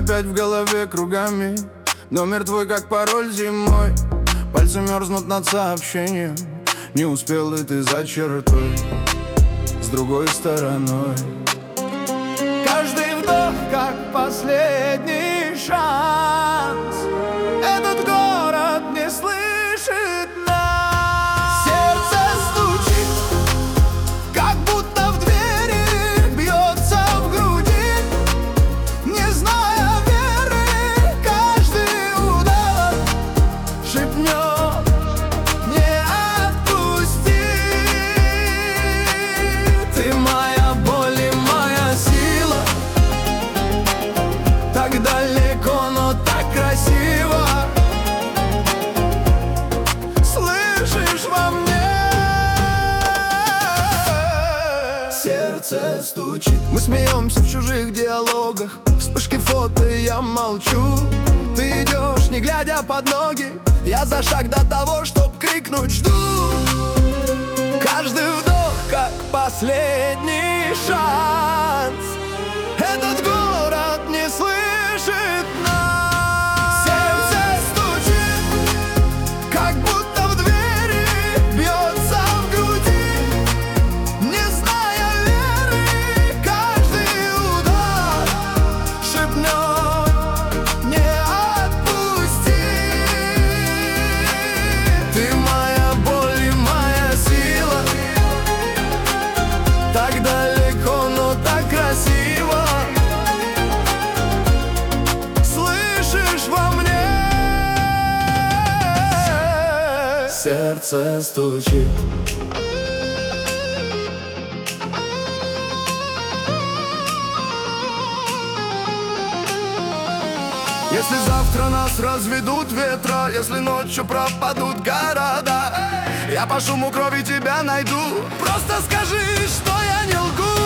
опять в голове кругами. Номер твой как пароль зимой. Пальцы мерзнут над сообщением. Не успел ли ты за чертой с другой стороной? Каждый вдох как последний шанс. Этот город не слышит нас. Сердце стучит, как будто в двери, бьется в груди, не зная веры. Каждый удар шепнет: не отпусти. Ты моя боль и моя сила. Так далеко, но так красиво. Слышишь во мне? Сердце стучит. Мы смеемся в чужих диалогах. Вспышки фото, и я молчу. Ты идешь, не глядя под ноги. Я за шаг до того, чтоб крикнуть: жду. Каждый вдох как последний шанс. Этот город не слышит нас. Сердце стучит, как будто в двери, бьется в груди, не зная веры. Каждый удар шепнет: не отпусти. Ты моя боль и моя сила. Так далеко, но так красиво. Слышишь во мне? Сердце стучит. Если завтра нас разведут ветра, если ночью пропадут города, я по шуму крови тебя найду. Просто скажи, что я не лгу.